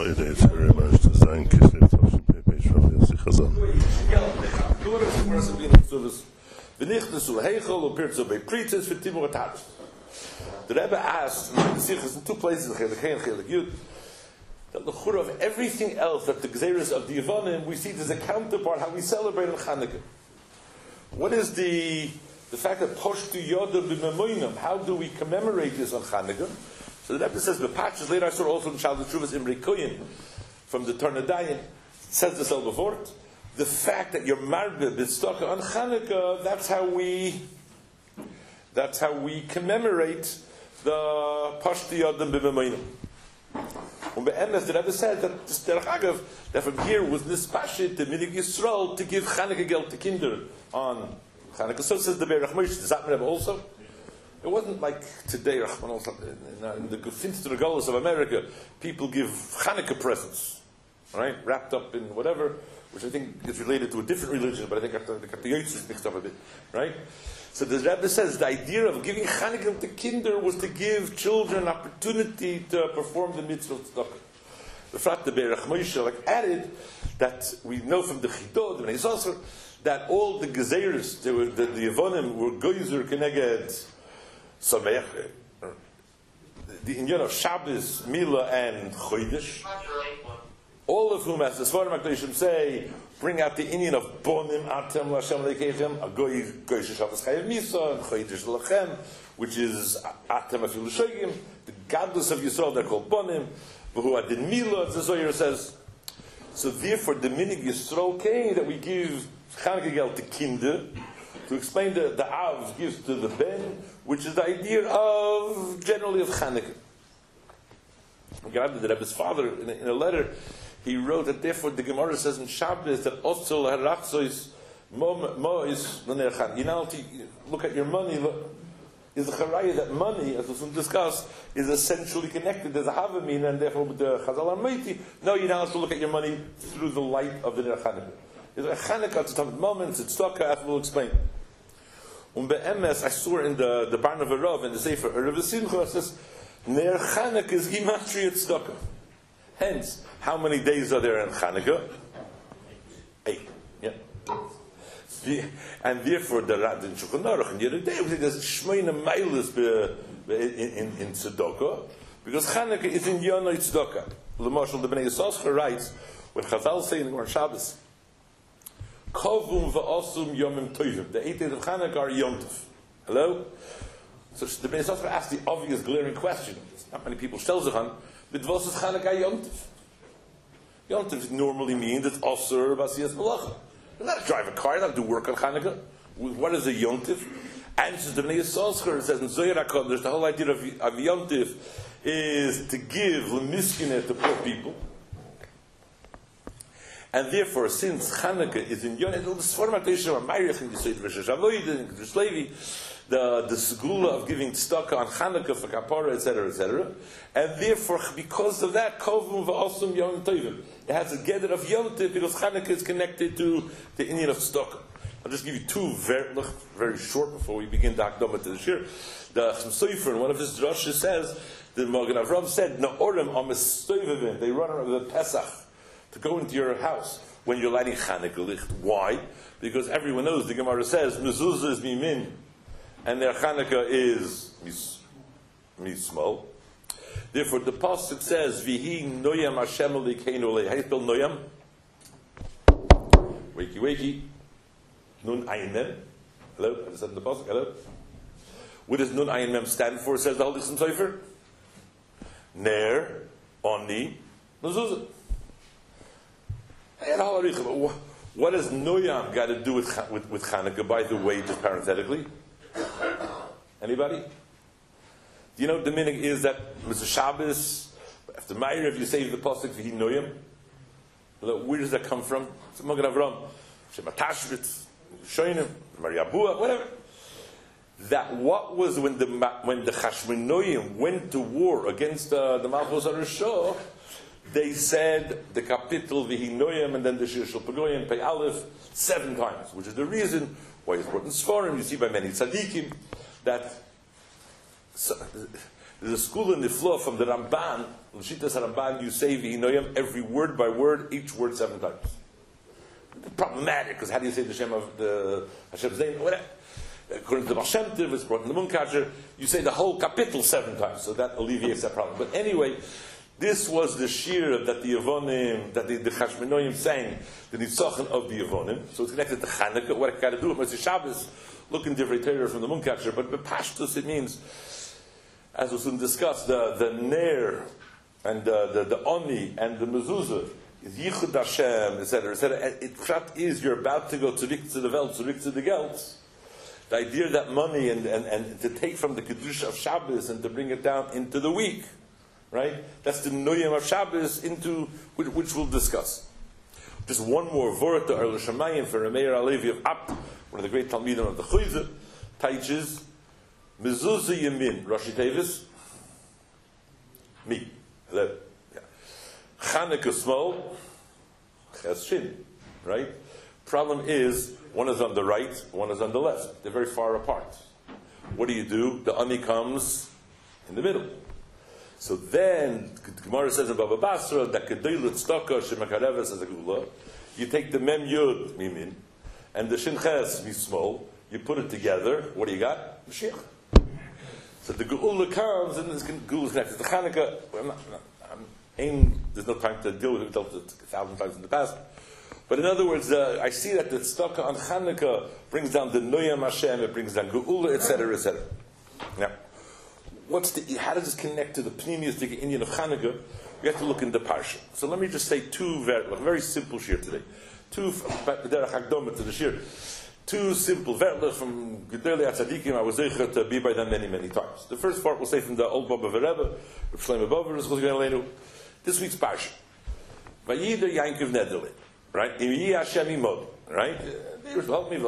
Heute ist Rebbe zu sein, Kislev Tavshin Pepe Shrav Yossi Chazan. The Rebbe asked in the Sichos in two places, the Chelek Yud, that the Chura of everything else that the Gzeres of the Yevonim, we see there's a counterpart how we celebrate on Chanukah. What is the fact that Poshtu Yodim B'Memoinim, how do we commemorate this on Chanukah? So the Rebbe says, the Pachas, later I saw also in Shal Teshuvas Imrei Koyin, from the Tornadayin, says this all before it. The fact that you're marbe b'tzedakah on Chanukah, that's how we commemorate the Pashti Yodam B'Memoinim. And Be'emes, the Rebbe said that this Derech Agav, that from here was this Pashit, the Minig Yisrael, to give Chanukah geld to kinder on Chanukah. So says the Be'erach Moshe, does that Rebbe also? It wasn't like today, in the Gefinster Regalos of America, people give Chanukah presents, right? Wrapped up in whatever, which I think is related to a different religion, but I think they got the Yotzis mixed up a bit, right? So the Rebbe says the idea of giving Chanukah to kinder was to give children opportunity to perform the mitzvah tzedakah. The Frat the Be'erach Moshe added that we know from the Chidot, the Bnei Yissaschar, that all the Gezeres, the Yevonim were Goyzer Keneged Sameach, the Inyan of Shabbos, Mila, and Chodesh, all of whom, as the Sfarim HaKadoshim say, bring out the Inyan of Bonim Atem L'Hashem Lekeichem, a Goy Shabbos Chayev Misa, and Chodesh Lachem, which is Atem Afil Shogim, the godless of Yisrael, they're called Bonim, V'hu Adin Mila, as the Zohar says. So therefore, the Minig Yisrael came that we give Chanukah geld to kinder, to explain the Av gives to the Ben, which is the idea of, generally, of Chanukah. The Rebbe's father, in a letter, he wrote that therefore the Gemara says in Shabbos that Osel Harachzois Mo is L'Nerchan. You now look at your money, is the Charaya that money, as we'll discuss, is essentially connected. There's a Havamin, and therefore with the Chazal Armeiti, no, you now have to look at your money through the light of the Ner Chanukah. There's a Chanukah at some moments, it's Tzedakah, as we'll explain. Be'emes, I saw in the Barn of Arav, in the Sefer, Arav Simcha, it says, Ner Chanukah is Gimatria Tzedakah. Hence, how many days are there in Chanukah? 8. Yeah. And therefore, the Rad in Shulchan Aruch, and the other day, we say there's Shmeina Meilis in Tzedakah, because Chanukah is in Yonah Tzedakah. The Marshal, the Bnei Yissaschar writes, when Chazal say in the Gemara Shabbos, Kovum v'osum yomim tovim. The 8 days of Chanukah are Yom Tov. Hello? So the Bnei Yissaschar asked the obvious glaring question. Not many people tell Zechan, but what is Chanukah Yom Tov? Yom Tov normally means it's Osir Basiyas Malacha. You're not to drive a car, you're not to do work on Chanukah. What is a Yom Tov? Answers the Bnei Yissaschar, it says in Zohar HaKodesh, the whole idea of Yom Tov is to give l'miskineh to poor people. And therefore, since Chanukah is in Yom Tov, the Sfarim HaKadoshim are Meirich in the Yisod V'Shesh Avoid, in Kedush Levi, the segula of giving tzedakah on Chanukah for kapara, etc., etc. And therefore, because of that, kovum v'osum yom tovim. It has a gather of Yom Tov because Chanukah is connected to the Indian of tzedakah. I'll just give you two very short before we begin the Hakdama to the Shir. The Chaim Sofer, in one of his drushes, says the Magen Avraham said, "Na'orim amestoivim." They run around the Pesach to go into your house when you're lighting Chanukah licht. Why? Because everyone knows the Gemara says mezuzah is mimin, and their Chanukah is mismol. Therefore, the pasuk says, "Vihi noyam Hashem Elokeinu le'eh." How do you spell noyam? Wakey, wakey. Nun ayin mem. Hello, I just said in the pasuk. Hello. What does nun ayin mem stand for? Says the Holy Sefer. Ner, oni, mezuzah. What does noyam got to do with Chanukah? By the way, just parenthetically. Anybody? Do you know what the meaning is that Mr. Shabbos, after Ma'ariv, you say the pasuk v'hi noyam? Where does that come from? It's a Magen Avraham, Shema Tashbitz, Shoinim, Mariabua, whatever. That what was when the Chashmonoim went to war against the Malchus HaRishah, they said the capital v'hi noyam and then the Shir Shel Pagoyim, Pei Aleph, 7 times, which is the reason why it's brought in Sfarim. You see by many tzaddikim that There's a school in the floor from the Ramban. L'shitas Ramban, you say v'hinoyam every word by word, each word 7 times. It's problematic, because how do you say the Shem of the Hashem's name? Whatever. According to the Baal Shem Tov, it's brought in the Munkasher, you say the whole kapitel 7 times, so that alleviates that problem. But anyway, this was the shir that the Yevonim, that the Chashmonoim sang, the Nitzochen of the Yevonim. So it's connected to Chanukah. What I got to do with Moshe Shabbos, looking different Torah from the Munkasher, but Pashtus it means, as was discussed, the Ner and the Oni and the Mezuzah is Yichud Hashem, etc., etc. It is you're about to go to the Welt, to the Geld. The idea that money and to take from the Kedusha of Shabbos and to bring it down into the week, right? That's the Noyim of Shabbos, into which we'll discuss. Just one more word to Arlo Shamayim for Rameir Alevi of Apt, one of the great Talmidim of the Chuyze, teaches Mezuzah Yamin, Rashi Tevis, me, 11. Yeah. Chanukah small, Ches Shin, right? Problem is, one is on the right, one is on the left. They're very far apart. What do? The Ani comes in the middle. So then, Gemara says in Baba Basra, that Kedeilut Staka Shemakareves as a Gula, you take the Mem Yud Mimin, and the Shin Ches Mismol, you put it together, what do you got? Mashiach. So the Geula comes, and this Geula is connected to Chanukah. There's no time to deal with it, we've dealt with it 1,000 times in the past. But in other words, I see that the tzedakah on Chanukah brings down the Noyam Hashem, it brings down Geula, etc., etc. Now, how does this connect to the pneumistic Indian of Chanukah? We have to look in the parsha. So let me just say two very simple shir today. Two simple verlach from Gedolei Tzadikim. I was zeicher to be by them many times. The first part we'll say from the old Baba Rebbe, Shlomo Bover, this week's parsha. Vayider Yankov Nedelin. Right? Right? Help me,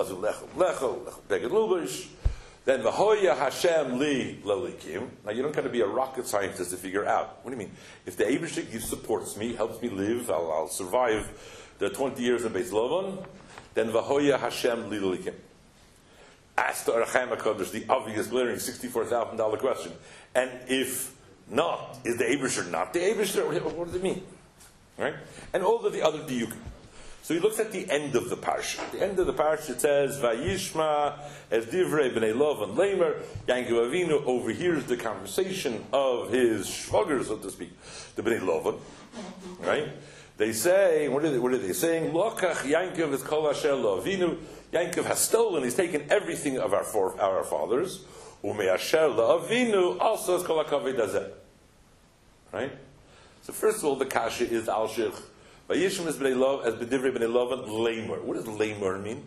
then Vahoya Hashem li lalikim. Now you don't got to be a rocket scientist to figure out. What do you mean? If the Eibishter supports me, helps me live, I'll survive the 20 years of Beis Lovan, then Vahoya Hashem li lalikim. Ask the Arachim HaKadosh the obvious, glaring $64,000 question. And if not, is the Eibishter not the Eibishter? What does it mean? Right? And all of the other diyukim. So he looks at the end of the parsha. At the end of the parsha it says, Vayishma es divrei b'nei Lovan Leimer. Yankov Avinu overhears the conversation of his shvager, so to speak, the b'nei Lovan. Right? They say, what are they saying? Lokach Yankov is kol asher lo Avinu. Yankov has stolen, he's taken everything of our fathers. Ume asher lo Avinu also is kol hakavod hazeh. Right? So first of all, the kasha is al-shich. Vayishma is b'nei Lov, as b'divrei b'nei Lovan, lamer. What does lamer mean?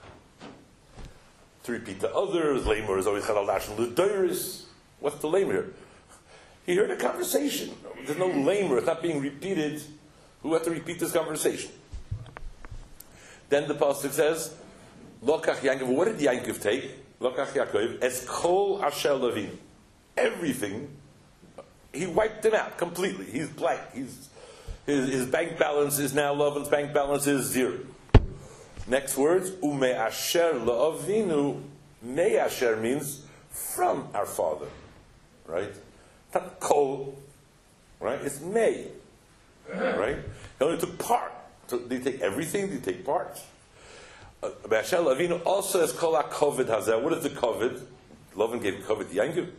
To repeat to others. Lamer is always chadal dashin l'doiris. What's the lamer here? He heard a conversation. There's no lamer. It's not being repeated. Who had to repeat this conversation? Then the pasuk says, Lokach Yankov. What did Yankov take? Lokach Yaakov es kol asher lavin. Everything. He wiped him out completely. He's blank. His bank balance is now, Lavan's bank balance is 0. Next words, Ume asher la'avinu. Me asher means from our father. Right? Not kol. Right? It's me. Right? He only took part. So did he take everything? Did he take part? Asher la'avinu also has kol ha'kovid hazeh. What is the kovid? Lavan gave kovid to Yankov.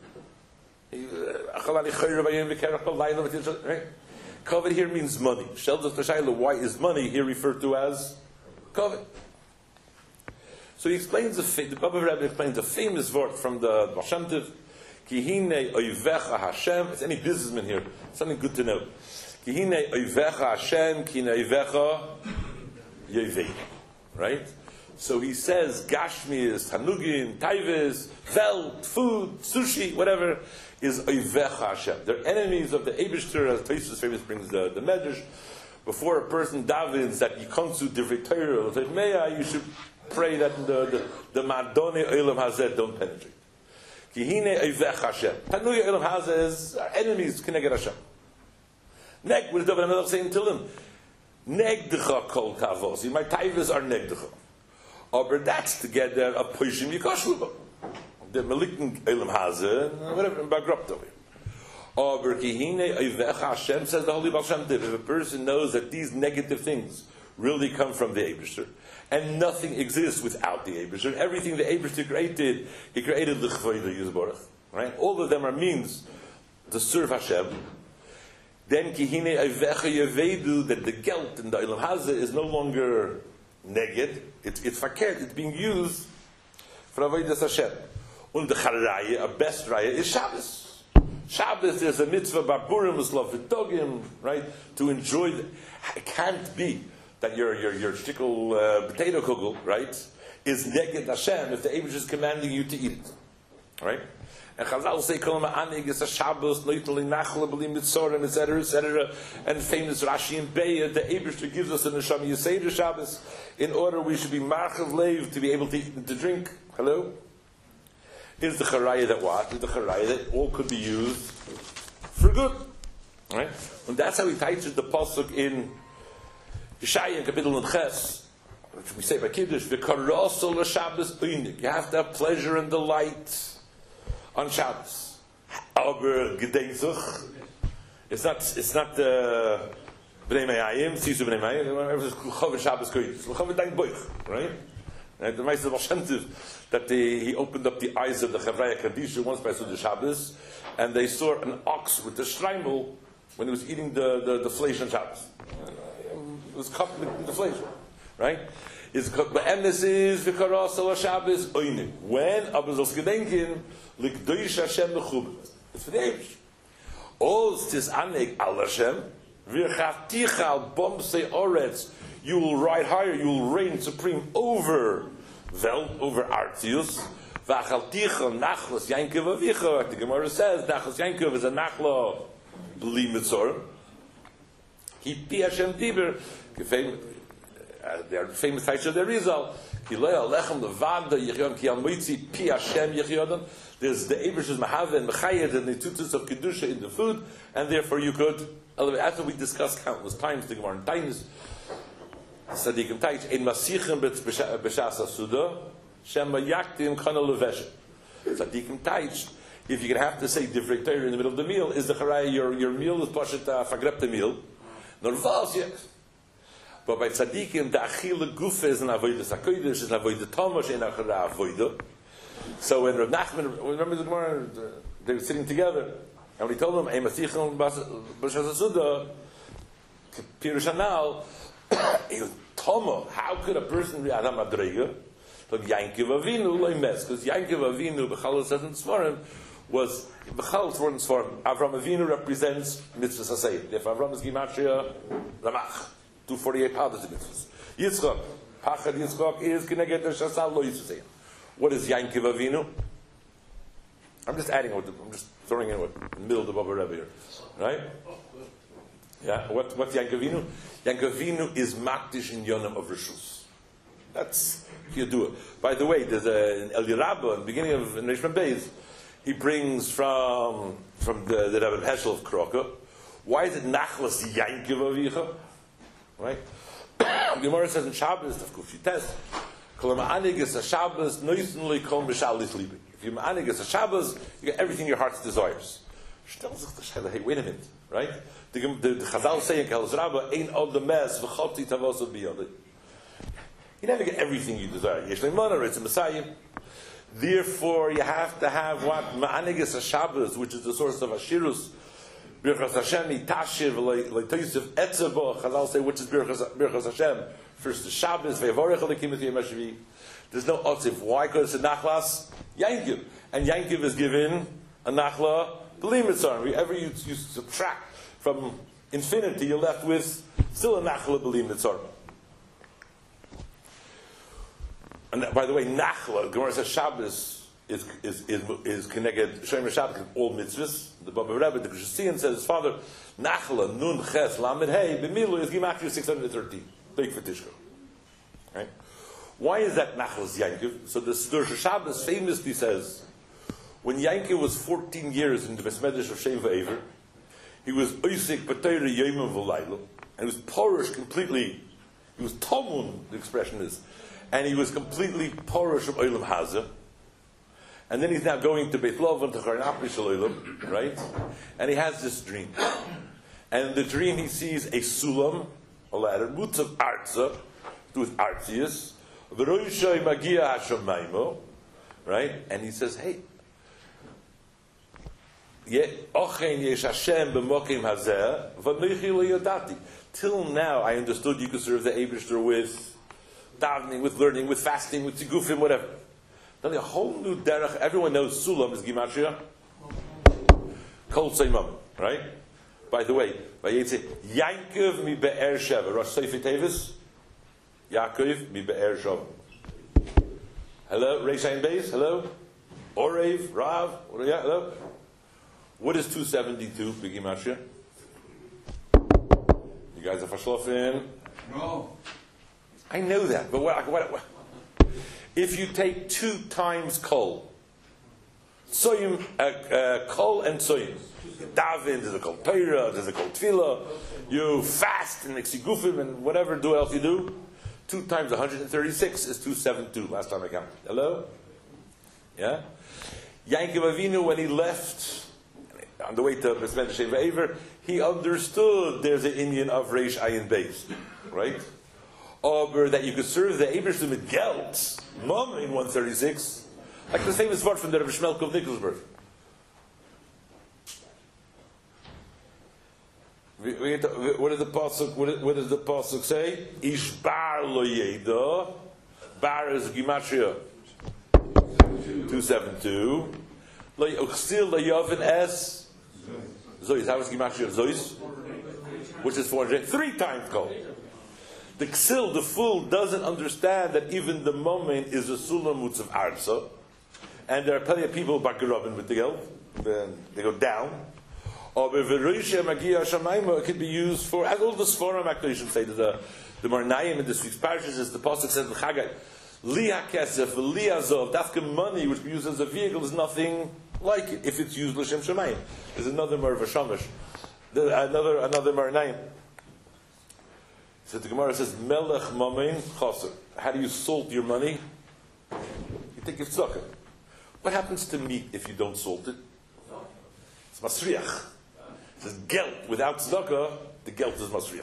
Right? Kovid here means money. Why is money here referred to as kovid? So he explains the Baba Rebbe explains a famous word from the Baal Shem Tov. Kihine oivecha Hashem. It's any businessman here. Something good to know. Kihine oivecha Hashem. Kihine oivecha yevei. Right. So he says Gashmias, Tanugin, Taivis, Velt, food, sushi, whatever, is Oivecha Hashem. They're enemies of the Eibishter, as Taisus famous brings the Medrash. Before a person davens that Yikonsu Divrei Torah, you should pray that the Madone Olam Hazeh don't penetrate. Kihine Oivecha Hashem. Tanuya Olam Hazeh is our enemies, Kineged Hashem. Neg, what is David HaMelech saying to him? Negdecha kol tavos. My Taivas are Negdecha. But that's together a Poishim Yikoshluba. The Malikin Elam Hazeh, whatever, in Bagrupta. Hashem says the Holy Baal Shem Tov, if a person knows that these negative things really come from the Eibishter, and nothing exists without the Eibishter, everything the Eibishter created, he created l'chvoida Yisborach, right? All of them are means to serve Hashem. Then kihine ayvecha yevedu, that the gelt in the Olam Hazeh is no longer neged, it's fakert, it's being used for avodas Hashem. And the charaya, a best raya, is Shabbos. Shabbos, there's a mitzvah barburim uslav v'togim, right? To enjoy. It can't be that your shtickle potato kugel, right, is neged Hashem if the Eibush is commanding you to eat it, right? And Chazal say kol ma'anig is a Shabbos loitali nachla b'lim mitzorim, etc., etc. And famous Rashi and Beya, the Eibush gives us a neshama yiseder Shabbos in order we should be marchav leiv to be able to eat and to drink. Hello. Is the charaya that what? Is the charaya that all could be used for good, right? And that's how he teaches the pasuk in Yeshaya in Kapitel and Ches, which we say by Kiddush, v'karosol l'Shabbos uinik. You have to have pleasure and delight on Shabbos. Aber gedezuch. It's not Bnei Mayayim, Sisu Bnei Mayayim. It's L'chov Shabbos koyis. L'chov Dain Boich, right? And the Meister Baal Shem Tov, that he opened up the eyes of the Chavraya Kadisha once by Suda Shabbos, and they saw an ox with a shtreimel when he was eating the flesh on Shabbos. It was cut with the flesh, right? It's cut. The emes is v'karasal Shabbos oinim. When Abazos Gedenkin likdoish Hashem mechubed. It's for the Eibush. Oz tis anek al Hashem v'chaticha al bomsei oretz. You will ride higher, you will reign supreme over Artius. V'achalticha nachlas Yankov avicha. The Gemara says nachlas Yankov is a nachla b'li mitzorim. He pi Hashem diber. They are famous types of the Rizal. Kilei alechem levada yichyon ki al moitzi pi Hashem yichyodan. There's the Eibush's mahave and mechayed and the tutus of kedusha in the food, and therefore you could elevate. After we discussed countless times the Gemara in Tainis. Sadikim Taich in Masichem b'shas asuda shema yaktim kana levesh. Sadikim Taich, if you're going to have to say different Torah in the middle of the meal, is the charaya your meal is pashat fagrepta meal, nor vals yes. But by tzadikim the achila gufa is an avodah sakodesh, is an avodah tomash in a chara avodah. So when Rav Nachman, remember the Gemara, they were sitting together, and when he told them ein Masichem b'shas asuda pirush hanal. Tomo, how could a person be Adam Adrega? Like Yankiv Avinu Leimes, because Yankiv Avinu B'chal says in Svarim was B'chal Svarim Svarim. Avram Avinu represents mitzvahs Hasayim. If Avram is Gimatria Ramach, 248 powders of mitzvahs. Yitzchak, Pachad Yitzchak is Keneged Shasal Lo Yisrael. What is Yankiv Avinu? I'm just adding. I'm just throwing in what in the middle of the Baba Rebbe here, right? Yeah, what's Yankavinu? Yankavinu is Makdish in Yonam of Rishus. That's if you do it. By the way, there's an El Yerabba in the beginning of Neshman Beis. He brings from the Rebbe Heschel of Kroka. Why is it Nachlas Yankiv Avicha? Right? Gemara says in Shabbos, of course, you test. Kol ma'anig is a Shabbos, noisen li kol mishalis libi. If you ma'anig is a Shabbos, you get everything your heart desires. Hey, wait a minute, right? The Chazal saying, "Kal Zraba ein od the mess v'choti tavos biyod." You never get everything you desire. Yesh leimana, it's a Messiah. Therefore, you have to have what ma'anigas Shabbos, which is the source of Ashirus. Birchas Hashem itashiv leitoysev etzebo. Chazal say, which is Birchas Hashem. First the Shabbos ve'avorech alekim et yemashvi. There's no otziv. Why? Because it's a nachlas yankiv, and yankiv is given a nachla. B'li mitzarim. Whenever you subtract from infinity, you're left with still a nachla b'li mitzarim. And by the way, nachla, Gemara says Shabbos is connected. Shomer Shabbos all mitzvahs. The Baba Rebbe, the Christian says his father nachla nun ches lamed hey b'milu is gimatria 613. Big for Tishko. Right? Why is that nachlas Yankiv? So the Sidur Shabbos famously says, when Yankiv was 14 years in the Besmedish of Shem V'Ever, he was oisik b'teira yomim v'laylo, and he was porish completely. He was tomun, the expression is, and he was completely porish of Olam Hazeh. And then he's now going to Beit Lovan, to Charnapi Shaloilim, right? And he has this dream. And in the dream he sees a sulam, a ladder, Mutzav Arza, to his Arzius, V'roishay Magia Hashamaymo, right? And he says, hey, till now I understood you could serve the Eibishter with davening, with learning, with fasting, with tigufim, whatever. Then a whole new derech. Everyone knows Sulam is Gimatria. Kol Seimam, right? By the way, Yankov mi be'er Sheva. Rosh Sefer Tevis. Yaakov mi be'er Sheva. Hello, Reish Ayin Beis. Hello, Orev, Rav. Hello. What is 272 B'Gimatria? You guys are Fashlofin? No. I know that, but what? If you take 2 times kol, soyim, kol and soyim, daven, there's a kol Torah, there's a kol tefillah, you fast and exigufim and whatever else you do, 2 times 136 is 272, last time I counted. Hello? Yeah? Yankov Avinu, when he left, on the way to Besmet Shem V'Ever, he understood there's an Indian of Reish Ayin Beis, right? Or that you could serve the Eibishter with gelt, mom in 136, like the famous word from the Rebbe Shmelko of Nikolsburg. What does the pasuk say? Ish bar lo yeda, bar is Gimatria 272. Lo yachsil lo yavin es zois. How is Gimatria of zois? Which is 400. 3 times gold. The Ksil, the fool, doesn't understand that even the moment is a sulam mutzav arza, and there are plenty of people bakarabin with the geld. Then they go down. Or it could be used for, as all the Sforim actually should say, the Marnayim in this week's parishes is the pasuk says in Chagai, Liha kesef, Liha zov, dafka money which we use as a vehicle is nothing like it if it's used l'shem shemayim. There's another Merva Shamash, another Marnayim. So the Gemara says, Melech Mamein Chaser. How do you salt your money? You take your tzedakah. What happens to meat if you don't salt it? It's masriach. It says gelt. Without tzedakah, the gelt is masriach.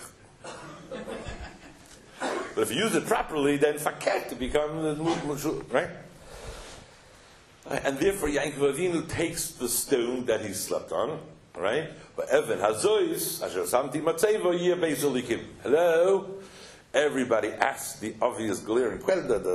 But if you use it properly, then faket, it becomes right? And therefore, Yankov Avinu takes the stone that he slept on, right? But Evan Hazois, Asher Samti Matzeva, Yeh Beis. Hello? Everybody asks the obvious glaring question, the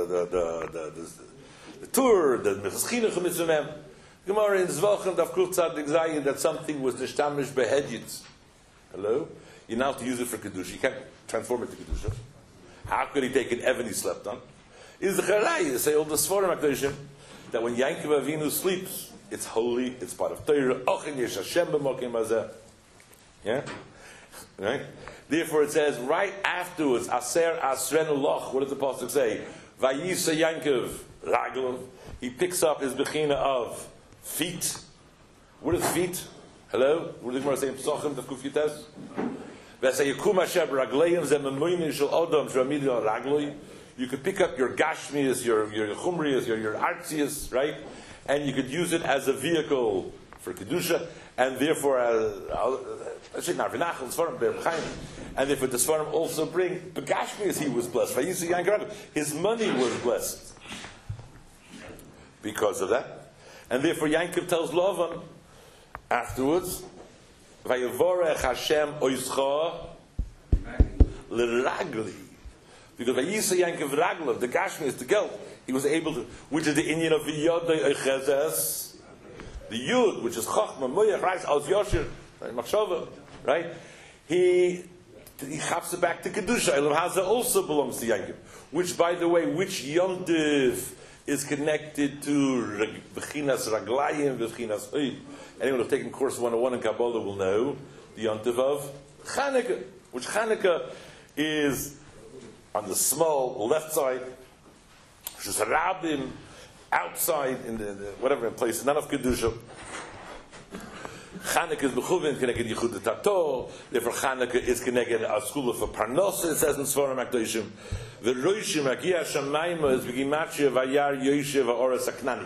tour, the Mechaschinach Mitzvah. Gemara in Zvachem, Daf Kuf Tzadik Zayin, that something was nishtamish behedjitz. Hello? You now have to use it for Kedusha. You can't transform it to Kedusha. How could he take an Evan he slept on? Is the Charai, say all the Sforim HaKadoshim, that when Yankov Avinu sleeps, it's holy, it's part of Torah. Yeah? Right? Therefore it says, right afterwards, Aser Asrenu Loch, what does the Pasuk say? Vayisa Yankov Raglav. He picks up his Bechina of feet. What is feet? Hello? What does the Gemara say in Psochim, the Kufyites? V'asayakum Hashem Ragleim Zememoyni Shel Odom Shramidin Ragloi. You could pick up your Gashmias, your Chumrias, your Artzias, right? And you could use it as a vehicle for Kedusha, and therefore, and therefore the Sfarim also bring, Begashmias he was blessed. His money was blessed because of that. And therefore Yankov tells Lavan afterwards, Vayevorech Hashem oischa l'ragli. Because Vayisa Yankov Raglav, the Gashmias, the geld, he was able to, which is the Indian of Yodai Echezes, the Yud, which is Chochma, Moyach, Reis, Al Yosher, Machshava, right? He chaps it back to Kedusha. Elam Haza also belongs to Yankov. Which, by the way, which Yontiv is connected to Bechinas Raglayim, Bechinas Oid. Anyone who's taken course 101 in Kabbalah will know the Yontiv of Chanukah, which Chanukah is on the small left side, which is Rabbim, outside in the whatever place, none of Kedusha. Chanukah is Mechuvin, connected Yichud Tato, therefore Chanukah is connected a school for Parnos, it says in Sforim HaKadoshim. The Roshim Agia Shamayma is Begimatria Vayar Yoshev Va'ora Saknani.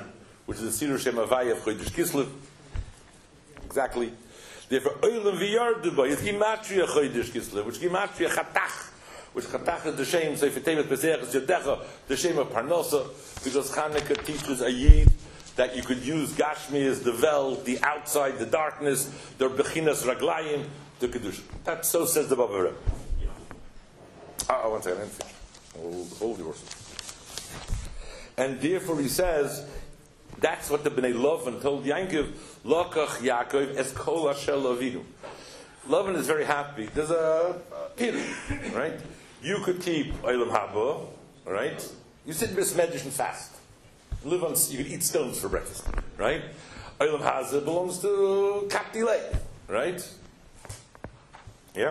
which is the Seder Shem Havaya of Chodesh Kislev. Exactly. Therefore, Olam V'Yardu is Gematria Chodesh Kislev, which Gematria Chatach, which Chatach is the Shem, so if you take it Pesach, it's Yodecha, the Shem of Parnosa, because Chanukah teaches a Yid that you could use Gashmi as the vel, the outside, the darkness, the Bechinas Raglayim, the Kedusha. That so says the Baba Rebbe. One second, hold yours. And therefore he says, that's what the Bnei Lavan told Yankov, Lokach Yaakov es kol asher Avinu. Lavan is very happy. There's a period, right? You could keep Olam Haba, right? You sit in this Medrash and fast. Live on, you could eat stones for breakfast, right? Olam Hazeh belongs to Kaptilei, right? Yeah.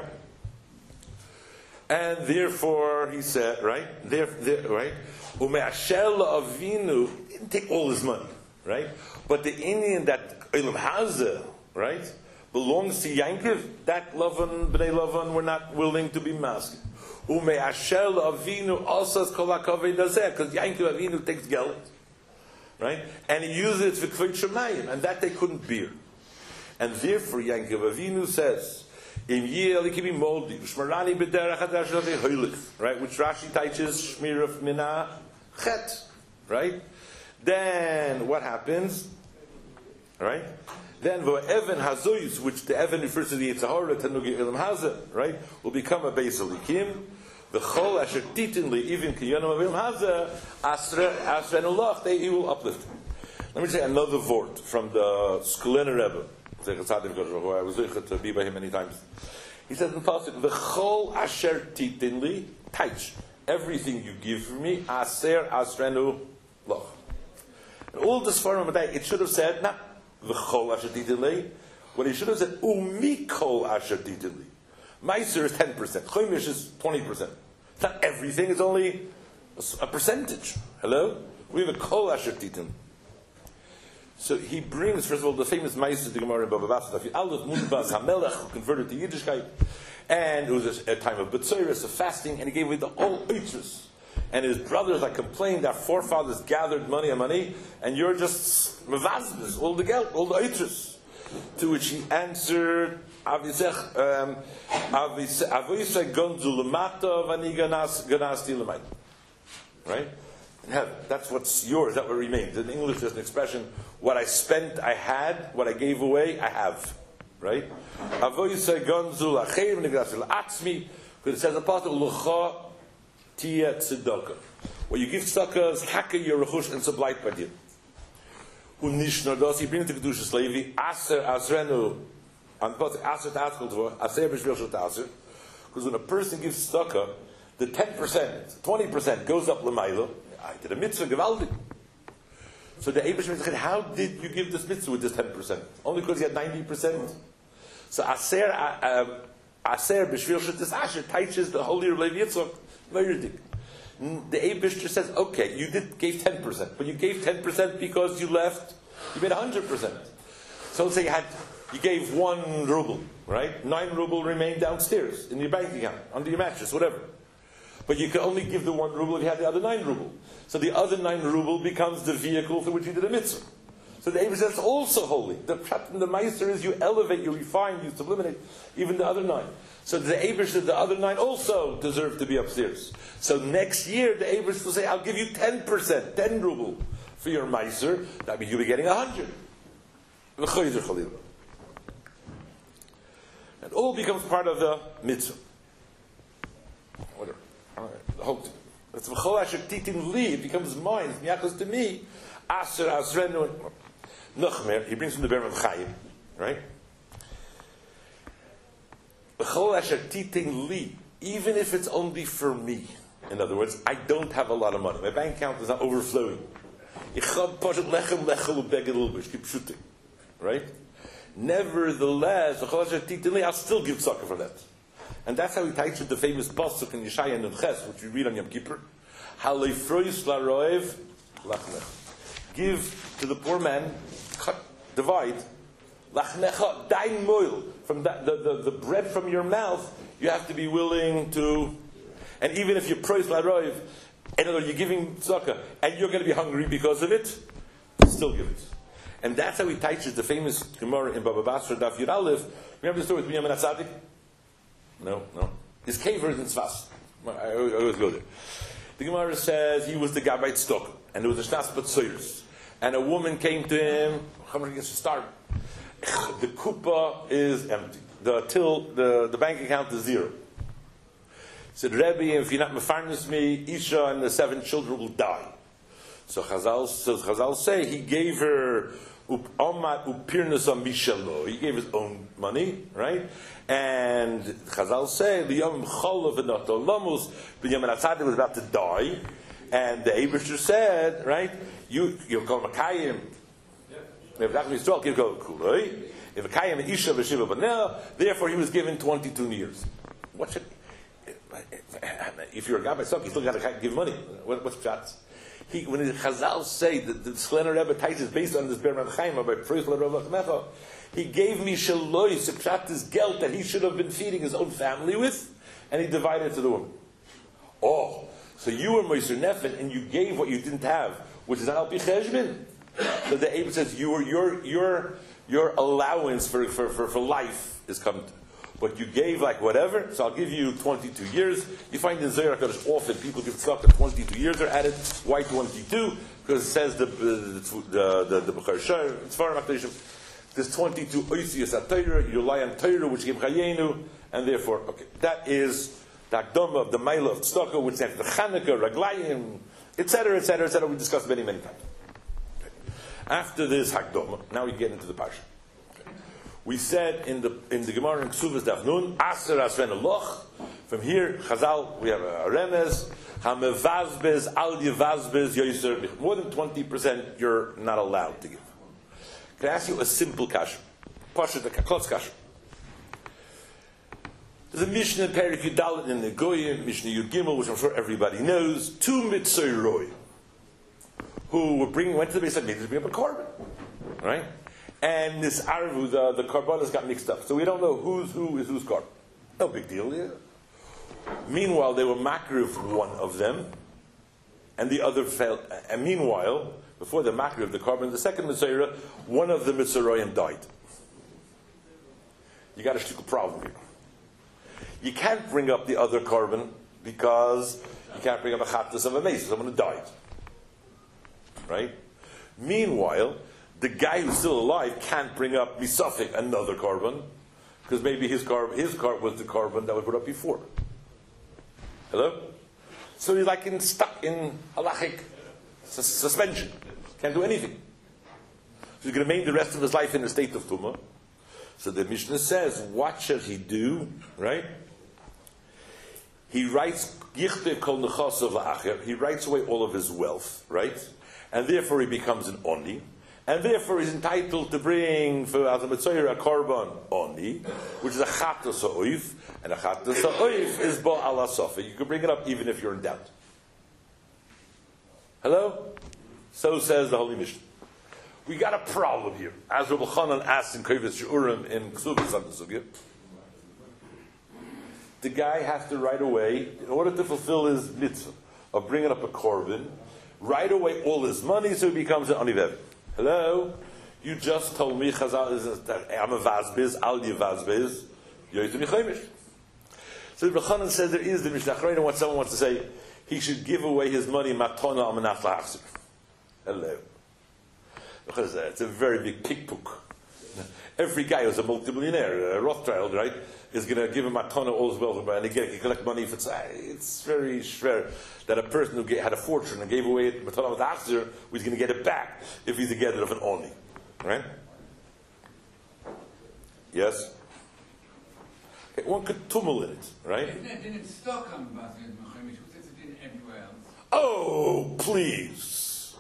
And therefore, he said, right? Right? Ume'ashel Avinu didn't take all his money, right? But the Indian that Olam Hazeh, right, belongs to Yankov, that Lavan, Bnei Lavan, were not willing to be masked. Ume'ashel Avinu also is kol hakavod hazeh, because Yankov Avinu takes Gelet, right? And he uses it for Kvod Shemayim, and that they couldn't bear. And therefore, Yankov Avinu says, right, which Rashi teaches Shmir of Mina Chet, right? Then what happens? Right? Then Evan Hazoyus, which the Evan refers to the Yitzhahara Tanugi Ilam Hazeh, right, will become a Beis Elikim. The Chol Asher Titinli, even Kiyanam of Ilam Hazeh, Asra and Ulach, he will uplift. Let me say another vort from the Skulener Rebbe. I was to be by him many times. He says in Pasuk, "V'chol asher titinli taich." Everything you give me, aser asrenu loch. And all this form of that, it should have said not v'chol asher titinli. What he should have said, umikol asher titinli. Meiser is 10%. Chomish is 20%. It's not everything. It's only a percentage. Hello, we have a kol asher titinli. So he brings, first of all, the famous Ma'aser the Gemara in Baba Basra, Aleph Mudbaz HaMelech, who converted to Yiddishkeit, and it was a time of B'tzoros, of fasting, and he gave away the whole Eitzrus. And his brothers are complaining, our forefathers gathered money, and you're just Mavazbis, all the geld, all the Eitzrus. To which he answered, Avisech Gonzu Lamata Vani Ganasti Lamait. Right? That's what's yours, that's what remains. In English there's an expression, what I spent, I had, what I gave away, I have. Right? Because it says apostle, what you give tzedakah is haka your rechush and sublight by you. He brings the Kedushas Levi, Aser Asrenu, and Aser Taskel, Aser B'Shvil Aser, because when a person gives tzedakah, the 10%, 20% goes up l'maylo. I did a mitzvah, Gevaldi. So the Eibush said, how did you give this mitzvah with this 10%? Only because you had 90%. So Aser B'Shvil Shetis Asher teaches the holy Levi Yitzchak, very dik. The Eibush just says, okay, you gave 10%, but you gave 10% because you left, you made 100%. So let's say you gave 1 ruble, right? 9 ruble remained downstairs in your bank account, under your mattress, whatever. But you can only give the 1 ruble if you have the other 9 ruble. So the other 9 ruble becomes the vehicle through which you did a mitzvah. So the Eibush says it's also holy. The prat and the meister is you elevate, you refine, you sublimate even the other 9. So the Eibush says the other 9 also deserve to be upstairs. So next year the Eibush will say, I'll give you 10%, 10 ruble for your meister. That means you'll be getting 100. And all becomes part of the mitzvah. Whatever. All right. The whole thing. It's v'chol asher titin li. It becomes mine. It's miyachas to me. Aser asrenu. Nochmer. He brings from the Be'er Chaim, right? V'chol asher titin li. Even if it's only for me. In other words, I don't have a lot of money. My bank account is not overflowing. Keep shooting, right? Nevertheless, I'll still give tzedakah for that. And that's how he teaches the famous pasuk in Yeshaya Nun Ches, which we read on Yom Kippur. Give to the poor man, divide, lachnecha, dein moil, from the bread from your mouth, you have to be willing to, and even if you're prois laroiv, in other words, you're giving tzedakah, and you're going to be hungry because of it, still give it. And that's how he teaches the famous Gemara in Baba Basra Daf Yud Aleph. Remember the story with Binyamin HaTzadik? No. His caver is in Tzfas. I always go there. The Gemara says he was the Gabbai Stock, and there was a Shnas Batzoyers. And a woman came to him, the kupa is empty. The bank account is zero. He said, Rebbe, if you're not mefarnes me, Isha and the 7 children will die. So Chazal say he gave her upirnus mishalo. He gave his own money, right? And Chazal say the Yom Cholav and Lamus, Binyamin HaTzadik was about to die, and the Eibusher said, right? You call Makayim. If that means 12, you go Kuloi. If Makayim and Isha v'Shiva Banel, therefore he was given 22 years. What should? If you're a guy by Sukkah, you still got to give money. What's shots? When the Chazal say that the Schlener Rebbe teaches based on this Ber Chaim by Preis Rebbe Mecha, he gave me shaloi sepshat his geld that he should have been feeding his own family with, and he divided it to the woman. Oh, so you were Moshe Nefen and you gave what you didn't have, which is al pi cheshbon. So the Abe says your allowance for life is coming. But you gave like whatever, so I'll give you 22 years. You find in Zohar HaKadosh often people give tzedakah 22 years are added. Why 22? Because it says the Bechor Shor, Tzvarim HaKadoshim, there's 22 oisius HaTorah, you rely on Torah, which gave Chayenu, and therefore, okay, that is the Akdama of the Maila of tzedakah, which stands for Chanukah, Raglayim, etc., etc., etc. We discussed many times. Okay. After this Hakdama, now we get into the Parsha. We said in the Gemara in Ksuvas Daf Nun, Aser Asren Eloch. From here, Chazal, we have a Remez, Hamevazbez, Al Yevazbez, Yoyser. More than 20% you're not allowed to give. Can I ask you a simple kasha? Pasha the Klotz kasha. There's a Mishnah in Perik Yudalit in the Goyim, Mishnah Yud Gimel, which I'm sure everybody knows. 2 Mitzvah Roy, who went to the base of Mikdash to bring up a korban, right? And this Arvu, the Karbanas got mixed up. So we don't know who is whose Karban. No big deal, yeah. Meanwhile, they were Makriv one of them, and the other fell. And meanwhile, before the Makriv, the Karban, the second Mitzvah, one of the Mitzvahim died. You got a shtickle problem here. You can't bring up the other Karban because you can't bring up a Chattas of a Mesa, someone who died. Right? Meanwhile, the guy who's still alive can't bring up misafik, another korban, because maybe his korban was the korban that was brought up before. Hello? So he's like stuck in halachic suspension. Can't do anything. So he's going to make the rest of his life in a state of tumah. So the Mishnah says, what shall he do? Right? He writes Yichteh kol nechasav la'acher. He writes away all of his wealth, right? And therefore he becomes an oni. And therefore he's entitled to bring for as a Mitzvah a korban oni, which is a Chattas ha'oif, and a Chattas ha'oif is ba'al ha'sofik. You can bring it up even if you're in doubt. Hello? So says the Holy Mishnah. We got a problem here. As Rabbi Chanan asked in Kovetz She'urim in Ksuvas on the Sugya, the guy has to right away, in order to fulfill his mitzvah of bringing up a korban, right away all his money so he becomes an onivev. Hello? You just told me Chazal is that I'm a vazbiz, al yevazbiz, yoytu michaymish. So the Chanan says there is the Mishnah Achrayim, what someone wants to say, he should give away his money matona amanaf la'achzir. Hello. It's a very big pickpook. Every guy who's a multimillionaire, a Rothschild, right, is going to give him matona all his wealth, and again, he can collect money if it's very schwer that a person who had a fortune and gave away it matona with achzer, he's going to get it back if he's a getter of an oni, right? Yes. Okay, one could tumble in it, right? Didn't it stock on Basel Mechamish? Who says it didn't everywhere else? Oh, please,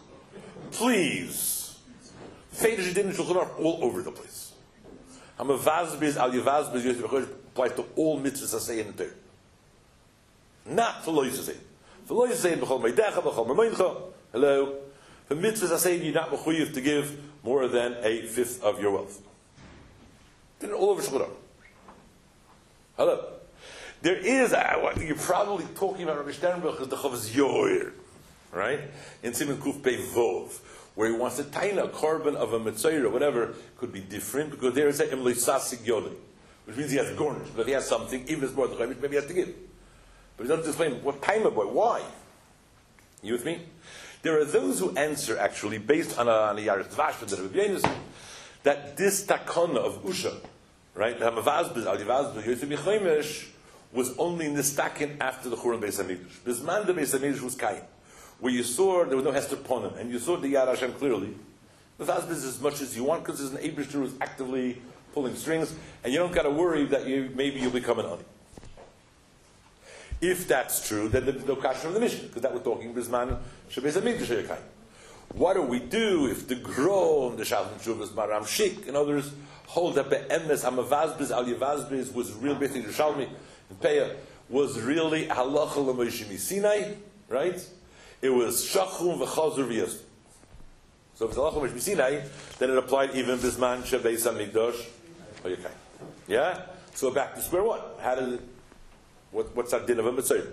Feidish didn't Shulchan Aruch all over the place. I'm a vazbiz al yevazbiz yosef b'chodesh applies to all mitzvahs asay in the Torah. Not for lo yisasay. For lo yisasay b'chol meidecha b'chol mermoincha. Hello. For mitzvahs asay you're not mechuyev to give more than 1/5 of your wealth. Didn't all over Shulchan Aruch. Hello. There is what you're probably talking about Rabbi Sternberg is the Chavos Yoir, right? In Siman Kuf Pei Vov, where he wants to taina a korban of a mitzvah or whatever, could be different, because there is a imlisasik yodin, which means he has garnish. But if he has something, even if it's more than chaimish, maybe he has to give. But he doesn't explain what taina boy, why? You with me? There are those who answer, actually, based on a Yaris Dvash from the Rebbe Yonis, that this takana of Usha, right, the Hamavazbiz, Al-Yavazbiz, Yosef Yechomesh, was only in the stacking after the Churban Beis HaMikdash. This man, the Beis HaMikdash was Kain, where you saw there was no Hester Ponim, and you saw the Yad Hashem clearly. The Hamavazbiz is as much as you want, because there's an Eibishter who's actively pulling strings, and you don't got to worry that maybe you'll become an Ani. If that's true, then there's no kasha from the Mishnah, because that we're talking Bisman Shabbos HaMikdash Kain. What do we do if the Grom, the Shalom Shuvas, Maram Shik, and others hold that Be'emes Hamavazbiz Al Yavazbiz was real, basically the Shalmi and Peah was really Halacha L'Moshe Sinai, right? It was Shachum V'Chazur V'Yosef. So if it's Halacha L'Moshe Sinai, then it applied even Bisman Shabbos HaMikdash Kain. Yeah? So back to square one. How did it? What's that din of a mitzvah?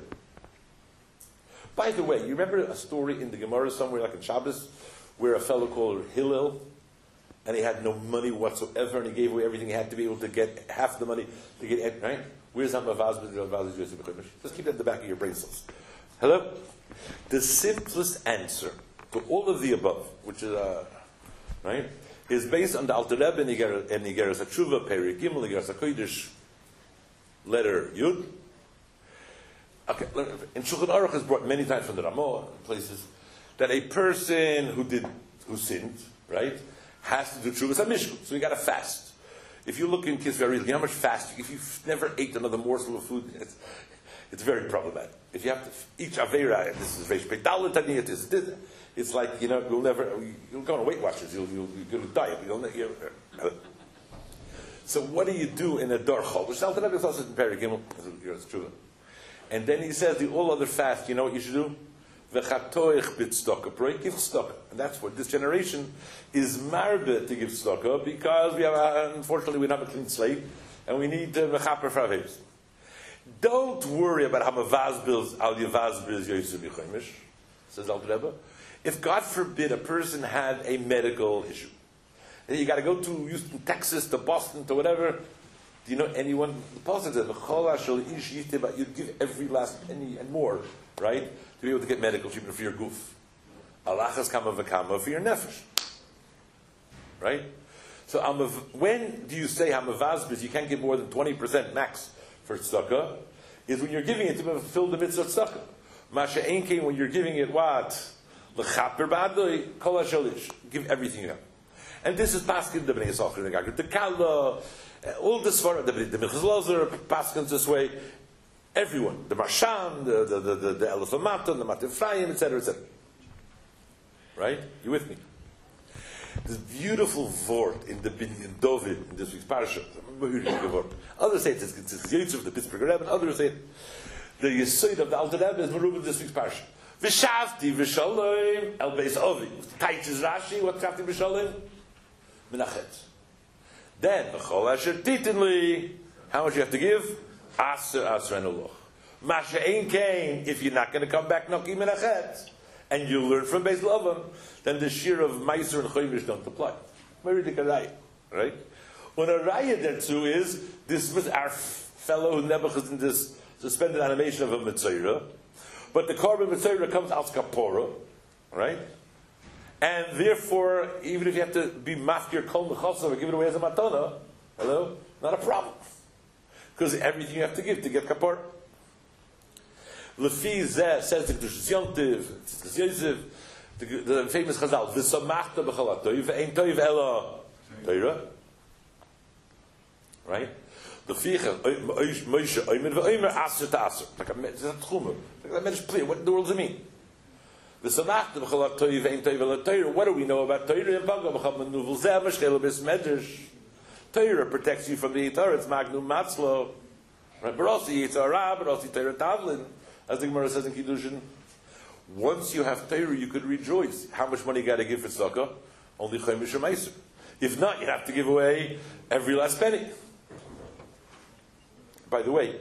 By the way, you remember a story in the Gemara somewhere, like in Shabbos, where a fellow called Hillel, and he had no money whatsoever, and he gave away everything he had to be able to get half the money to get, right? Where's Hamavaz? Just keep that in the back of your brain cells. Hello? The simplest answer to all of the above, which is, right, is based on the Alter Rebbe and Igeres HaTshuva, Perek Gimel, Igeres HaKodesh, letter Yud. Okay, in Shulchan Aruch is brought many times from the Ramah places that a person who sinned, right, has to do Tshuvas HaMishkut. So you got to fast. If you look in Kisvei, you know how much fasting. If you've never ate another morsel of food, it's very problematic. If you have to each Aveira, this is Reish Pedal Taniyat, it's like you'll go on Weight Watchers. You'll go to diet. So what do you do in a Darchol? Which Alter Rebbe also in Perek Gimel. It's true. And then he says the all other fast, you know what you should do? V'chatoich bit tzedakah, give tzedakah. And that's what this generation is marbe to give tzedakah, because we have, unfortunately, we don't have a clean slate, and we need v'chaper for avos. Don't worry about Hamavazbiz Al Yavazbiz Yosef Yechomesh, says Alter Rebbe. If God forbid a person had a medical issue, and you got to go to Houston, Texas, to Boston, to whatever. Do you know anyone positive? You'd give every last penny and more, right? To be able to get medical treatment for your goof. Alachas kama v'kama for your nefesh. Right? So when do you say hamavazbiz, you can't give more than 20% max for tzedakah, is when you're giving it to fulfill the mitzvah tzedakah. Masha einkein, when you're giving it what? L'chaper b'adoi, kol ha'shalish. Give everything you have. And this is paskin the Bnei Yisachar, the Kala, all this for the Minchas Lozer, paskins this way. Everyone, the Marshan, the Elef Matan, the Mat Ephraim, etc., etc. Right? You with me? This beautiful word in the Binyan Dovid in this week's parasha. Others say it's Yitzhak, the Pittsburgh Rebbe, and others say the Yesod of the Alter Rebbe is Merubah in this week's parasha. V'shavti v'shalom el beis Ovi. Taitzis Rashi, what shavti v'shalom? Menachet. Then, how much you have to give? Aser and Oloch. Masha ein kain, if you're not going to come back, Noki Menachet, and you learn from Beis Lavan, then the shear of Meiser and Choymish don't apply. Very dikarayah, right? When a raya there too is, this was our fellow who Nebuchadnezzar in this suspended animation of a Mitzayra, but the Korban Mitzayra comes al Kapora, right? And therefore, even if you have to be mafkir kol mechasav or give it away as a matana, hello, not a problem, because everything you have to give to get kapor. Lefi zeh says the Kedushas Yontiv, Yosef, the famous Chazal, v'samachta b'chalat toiv ve'ein toiv ela Torah, right? Lefi Moshe oimer ve'oimer aser to aser, like a tchuma, like a medrash clear. What in the world does it mean? What do we know about Torah? Torah protects you from the Yitar. It's Magnum Matzlo. Barosi Yitzhara, Barosi Torah Tavlin. As the Gemara says in Kiddushin. Once you have Torah, you could rejoice. How much money you got to give for tzedakah? Only Chaimish or Meiser. If not, you have to give away every last penny. By the way,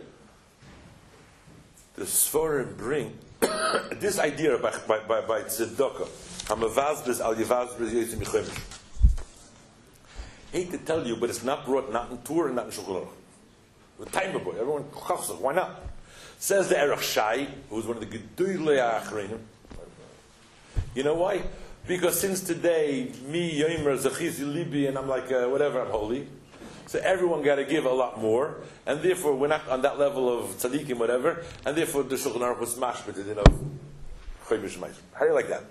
the Sforim bring this idea by tzedakah, Hamavazbis al Yavazbis Yosim Yichemish. Hate to tell you, but it's not brought not in Torah and not in Shulchan Aruch. The time boy, everyone chachsach. Why not? Says the Erech Shai, who's one of the Gedolei Achreinim. You know why? Because since today, me Yomer Zachizi Libi, and I'm like whatever, I'm holy. So everyone got to give a lot more, and therefore we're not on that level of tzaddikim, whatever, and therefore the Shulchan Aruch was mashbet in of Chomish Meiser. How do you like that?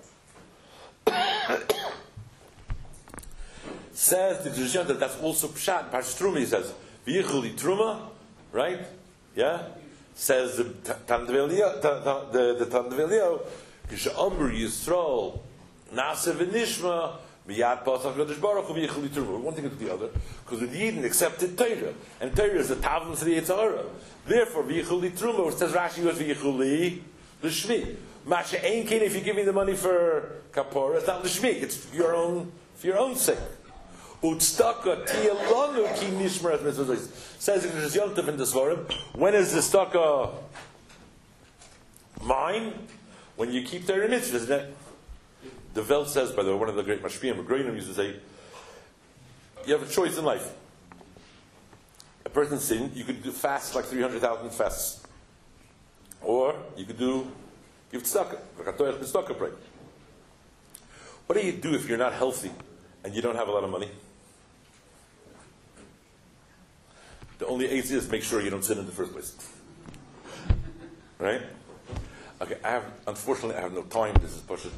Says the Judge that that's also pshat. Parshas Truma, he says v'yichuli truma, right? Yeah. Says the Tandevelio, the Tandevelio, Kishamur Yisrael Nasa v'nishma. One thing to the other, because the Yidden accepted Torah, and Torah is the Tavim to the Yitzhara. Therefore, v'yichuli truma, which says Rashi was v'yichuli l'shmi. Masha ain't kin if you give me the money for kapora, it's not l'shmi, it's for your own sake. Utstaka tiyalanu ki nishmarat mitzvah. Says in the Yontif in the Svarim, when is the staka mine? When you keep Torah mitzvahs, isn't it? The Welt says, by the way, one of the great Mashpiyim, Groinim used to say, you have a choice in life. A person sinned, you could do fast like 300,000 fasts. Or you could give tzedakah, pray. What do you do if you're not healthy and you don't have a lot of money? The only answer is make sure you don't sin in the first place. Right? Okay, unfortunately I have no time. This is push it.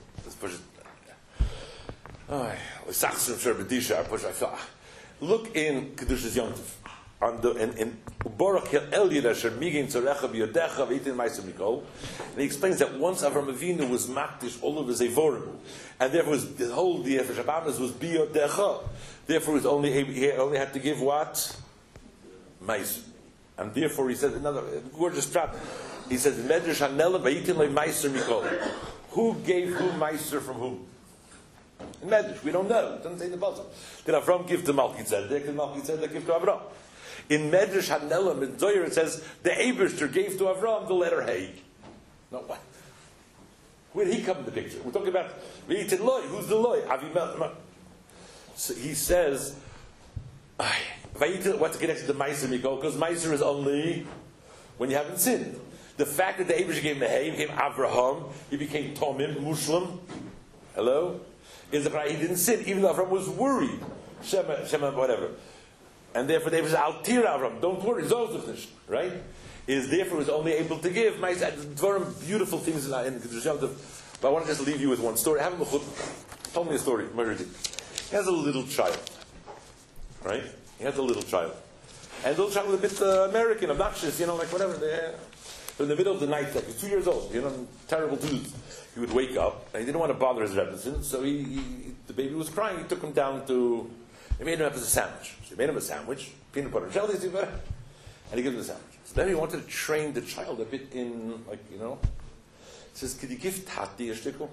Look in Kedushas Yontif in Baruch El Yidasher Migin Tzorecha B'Yodecha V'Yitin Ma'aser Mikol, and he explains that once Avram Avinu was makdish all of his evorim, and therefore the whole the Shabbat was B'Yodecha, therefore he only had to give what? Ma'aser, and therefore he said another gorgeous prat. He says Medrash Hanela V'Yitin Ma'aser Mikol. Who gave who Meiser from whom? In Medrash, we don't know. It doesn't say in the bottom. Did Avram give to Malkitzedek? Did Malkitzedek give to Avram? In Medrash Hanelam, in Zoyer, it says the Eibishter gave to Avram the letter Hey. No, what? Where did he come in the picture? We're talking about V'yitin Loi. Who's the Loi? Avimelech. So he says, what's connected to Meiser Mikol? Because Meiser is only when you haven't sinned. The fact that the Abraham gave him the Hey, he became Avraham, he became Tomim, Muslim, hello, is the fact he didn't sin, even though Avraham was worried, Shema, whatever. And therefore they was Altir Avraham, don't worry, Zolzuchnish, right? Is therefore was only able to give, very beautiful things in Kedushas Yontif. But I want to just leave you with one story. Have told me a story, He has a little child, right? He has a little child. And the little child was a bit American, obnoxious, like whatever. So in the middle of the night, like he's 2 years old, terrible dudes. He would wake up, and he didn't want to bother his Rebbetzin, so the baby was crying. He took him down to, they made him up as a sandwich. So they made him a sandwich, peanut butter and jelly, and he gave him the sandwich. So then he wanted to train the child a bit in, he says, could you give Tati a shtickle?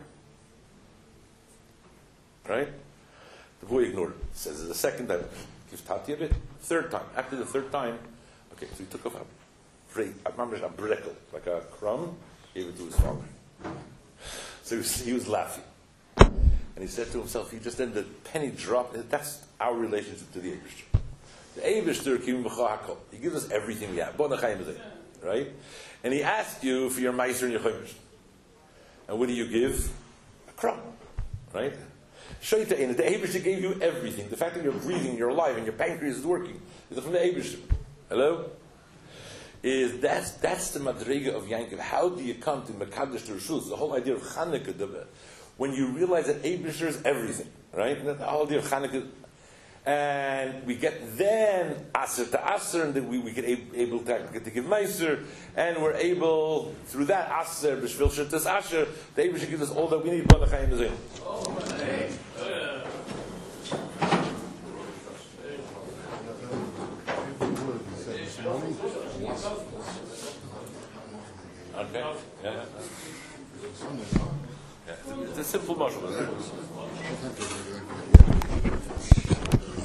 Right? The boy ignored it. Says the second time, give Tati a bit. Third time. After the third time, okay, so he took off a brekel, like a crumb, gave it to his father. So he was laughing. And he said to himself, he just then the penny dropped. That's our relationship to the Eibishter. The Eibishter, he gives us everything we have. Right? And he asked you for your Meiser and your Chomish. And what do you give? A crumb. Right? The Eibishter gave you everything. The fact that you're breathing, you're alive, and your pancreas is working is from the Eibishter. Hello? That's the madrega of Yankov. How do you come to Mekadosh Rishus? The whole idea of Chanukah, when you realize that Eibishter is everything, right? And the whole idea of Chanukah, and we get then Aser to Aser, and then we get able to give Meiser, and we're able through that Aser B'Shvil Shetas Asher, the Eibishter gives us all that we need. Okay. Yeah. It's a simple mashal.